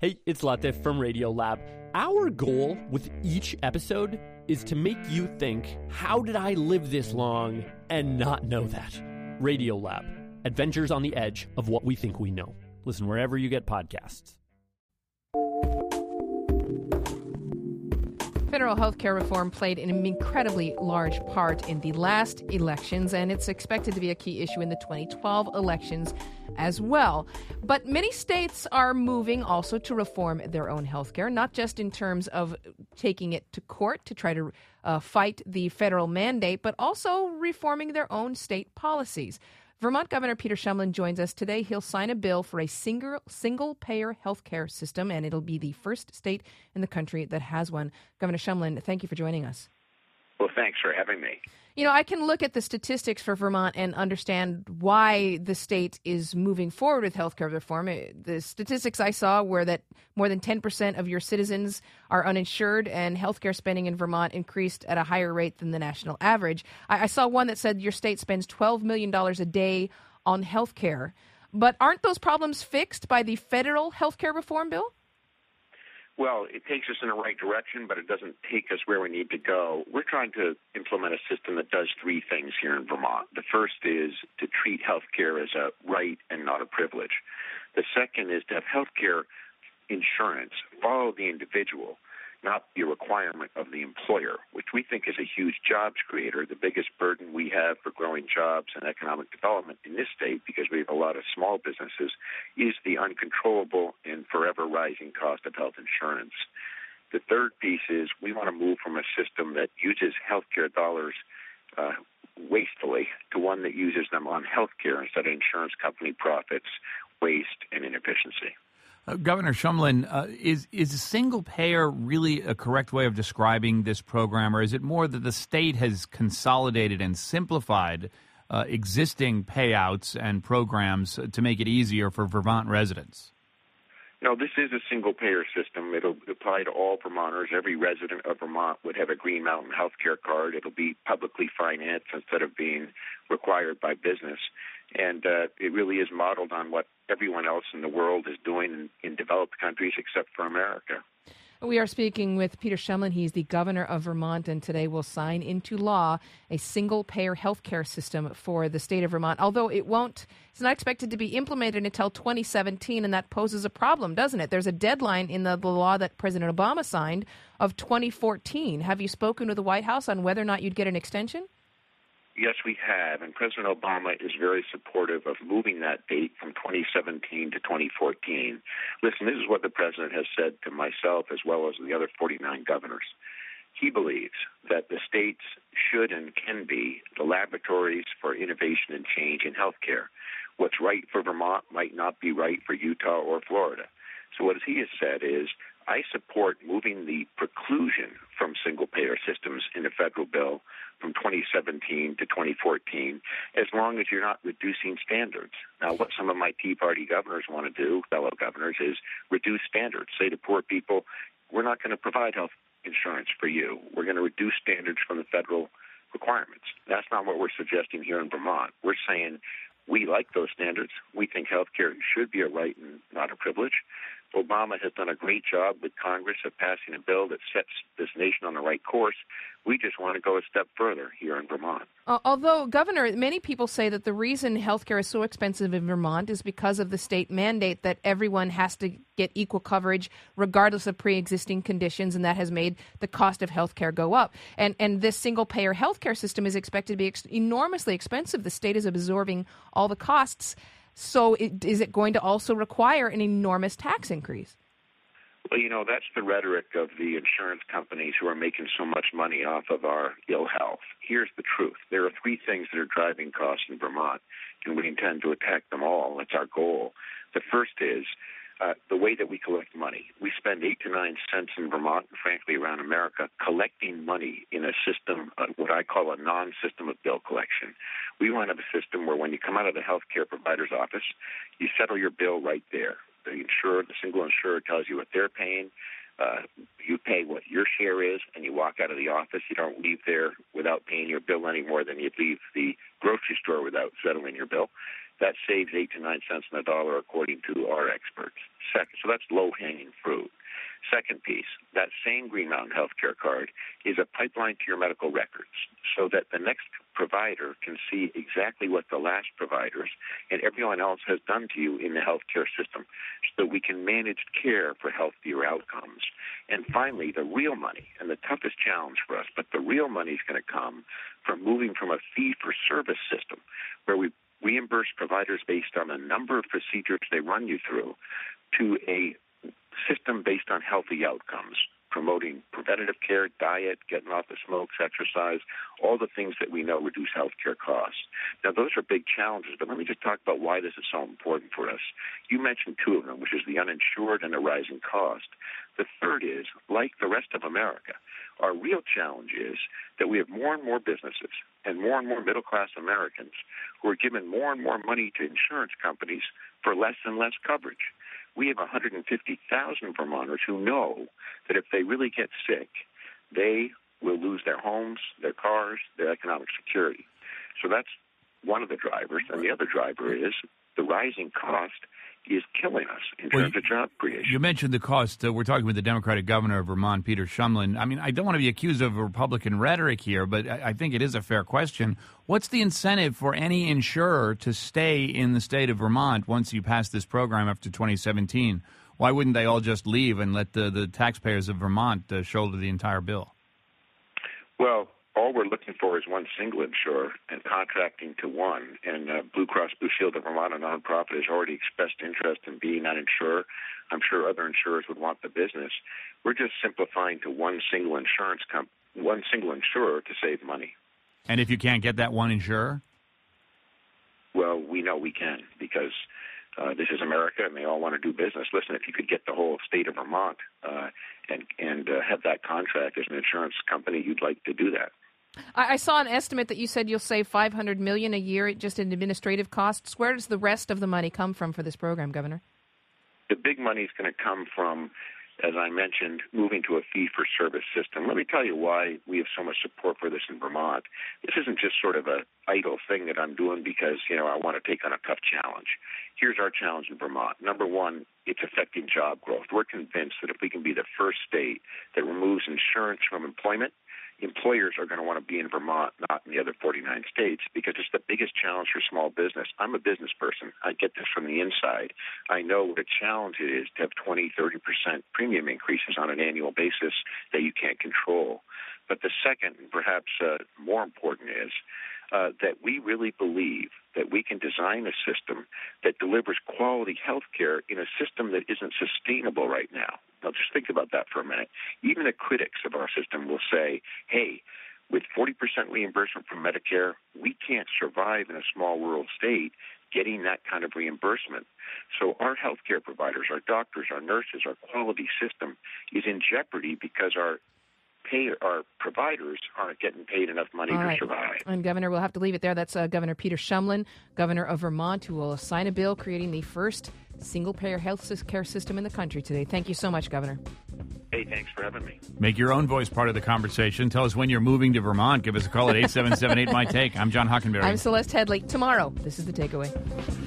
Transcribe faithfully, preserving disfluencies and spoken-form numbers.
Hey, it's Latif from Radiolab. Our goal with each episode is to make you think, how did I live this long and not know that? Radiolab, adventures on the edge of what we think we know. Listen wherever you get podcasts. Federal health care reform played an incredibly large part in the last elections, and it's expected to be a key issue in the twenty twelve elections as well. But many states are moving also to reform their own health care, not just in terms of taking it to court to try to uh, fight the federal mandate, but also reforming their own state policies. Vermont Governor Peter Shumlin joins us today. He'll sign a bill for a single, single-payer health care system, and it'll be the first state in the country that has one. Governor Shumlin, thank you for joining us. Well, thanks for having me. You know, I can look at the statistics for Vermont and understand why the state is moving forward with healthcare reform. The statistics I saw were that more than ten percent of your citizens are uninsured, and healthcare spending in Vermont increased at a higher rate than the national average. I, I saw one that said your state spends twelve million dollars a day on healthcare. But aren't those problems fixed by the federal healthcare reform bill? Well, it takes us in the right direction, but it doesn't take us where we need to go. We're trying to implement a system that does three things here in Vermont. The first is to treat health care as a right and not a privilege. The second is to have health care insurance follow the individual, not the requirement of the employer, which we think is a huge jobs creator. The biggest burden we have for growing jobs and economic development in this state, because we have a lot of small businesses, is the uncontrollable and forever rising cost of health insurance. The third piece is we want to move from a system that uses healthcare dollars uh, wastefully to one that uses them on healthcare instead of insurance company profits, waste, and inefficiency. Uh, Governor Shumlin, uh, is is a single payer really a correct way of describing this program, or is it more that the state has consolidated and simplified uh, existing payouts and programs to make it easier for Vermont residents? No, this is a single-payer system. It'll apply to all Vermonters. Every resident of Vermont would have a Green Mountain health care card. It'll be publicly financed instead of being required by business. And uh, it really is modeled on what everyone else in the world is doing in, in developed countries except for America. We are speaking with Peter Shumlin. He's the governor of Vermont, and today will sign into law a single-payer health care system for the state of Vermont, although it won't, it's not expected to be implemented until twenty seventeen, and that poses a problem, doesn't it? There's a deadline in the, the law that President Obama signed of twenty fourteen. Have you spoken to the White House on whether or not you'd get an extension? Yes, we have, and President Obama is very supportive of moving that date from twenty seventeen to twenty fourteen. Listen, this is what the president has said to myself as well as the other forty-nine governors. He believes that the states should and can be the laboratories for innovation and change in healthcare. What's right for Vermont might not be right for Utah or Florida. So what he has said is, I support moving the preclusion from single-payer systems in a federal bill from twenty seventeen to twenty fourteen, as long as you're not reducing standards. Now, what some of my Tea Party governors want to do, fellow governors, is reduce standards. Say to poor people, we're not going to provide health insurance for you. We're going to reduce standards from the federal requirements. That's not what we're suggesting here in Vermont. We're saying we like those standards. We think health care should be a right and not a privilege. Obama has done a great job with Congress of passing a bill that sets this nation on the right course. We just want to go a step further here in Vermont. Uh, although, Governor, many people say that the reason healthcare is so expensive in Vermont is because of the state mandate that everyone has to get equal coverage regardless of pre-existing conditions, and that has made the cost of healthcare go up. And and this single-payer healthcare system is expected to be ex- enormously expensive. The state is absorbing all the costs. So it, is it going to also require an enormous tax increase? Well, you know, that's the rhetoric of the insurance companies who are making so much money off of our ill health. Here's the truth. There are three things that are driving costs in Vermont, and we intend to attack them all. That's our goal. The first is uh, the way that we collect money. We spend eight to nine cents in Vermont, and frankly around America, collecting money in a system, uh, what I call a non-system of bill collection. We want to have a system where when you come out of the healthcare provider's office, you settle your bill right there. The insured, the single insurer tells you what they're paying. Uh, you pay what your share is, and you walk out of the office. You don't leave there without paying your bill any more than you'd leave the grocery store without settling your bill. That saves eight to nine cents on the dollar, according to our experts. Second, so that's low-hanging fruit. Second piece, that same Green Mountain Healthcare card is a pipeline to your medical records so that the next provider can see exactly what the last providers and everyone else has done to you in the healthcare system so that we can manage care for healthier outcomes. And finally, the real money, and the toughest challenge for us, but the real money is going to come from moving from a fee-for-service system where we reimburse providers based on the number of procedures they run you through to a system based on healthy outcomes, promoting preventative care, diet, getting off the smokes, exercise, all the things that we know reduce healthcare costs. Now, those are big challenges, but let me just talk about why this is so important for us. You mentioned two of them, which is the uninsured and the rising cost. The third is, like the rest of America, our real challenge is that we have more and more businesses and more and more middle-class Americans who are given more and more money to insurance companies for less and less coverage. We have one hundred fifty thousand Vermonters who know that if they really get sick, they will lose their homes, their cars, their economic security. So that's one of the drivers. And the other driver is the rising cost is killing us in terms well, you, of job creation. You mentioned the cost. Uh, we're talking with the Democratic governor of Vermont, Peter Shumlin. I mean, I don't want to be accused of Republican rhetoric here, but I, I think it is a fair question. What's the incentive for any insurer to stay in the state of Vermont once you pass this program after twenty seventeen? Why wouldn't they all just leave and let the, the taxpayers of Vermont uh, shoulder the entire bill? Well, all we're looking for is one single insurer and contracting to one. And uh, Blue Cross Blue Shield of Vermont, a nonprofit, has already expressed interest in being that insurer. I'm sure other insurers would want the business. We're just simplifying to one single insurance comp- one single insurer to save money. And if you can't get that one insurer? Well, we know we can because uh, this is America and they all want to do business. Listen, if you could get the whole state of Vermont uh, and, and uh, have that contract as an insurance company, you'd like to do that. I saw an estimate that you said you'll save five hundred million dollars a year just in administrative costs. Where does the rest of the money come from for this program, Governor? The big money is going to come from, as I mentioned, moving to a fee-for-service system. Let me tell you why we have so much support for this in Vermont. This isn't just sort of an idle thing that I'm doing because, you know, I want to take on a tough challenge. Here's our challenge in Vermont. Number one, it's affecting job growth. We're convinced that if we can be the first state that removes insurance from employment, employers are going to want to be in Vermont, not in the other forty-nine states, because it's the biggest challenge for small business. I'm a business person. I get this from the inside. I know what a challenge it is to have twenty, thirty percent premium increases on an annual basis that you can't control. But the second, and perhaps uh, more important, is uh, that we really believe that we can design a system that delivers quality health care in a system that isn't sustainable right now. Now, just think about that for a minute. Even the critics of our system will say, hey, with forty percent reimbursement from Medicare, we can't survive in a small rural state getting that kind of reimbursement. So our healthcare providers, our doctors, our nurses, our quality system is in jeopardy because our pay, our providers aren't getting paid enough money All to right. survive. And, Governor, we'll have to leave it there. That's uh, Governor Peter Shumlin, Governor of Vermont, who will sign a bill creating the first single-payer health care system in the country today. Thank you so much, Governor. Hey, thanks for having me. Make your own voice part of the conversation. Tell us when you're moving to Vermont. Give us a call at eight seven seven eight, M Y Take. I'm John Hockenberry. I'm Celeste Headley. Tomorrow, this is The Takeaway.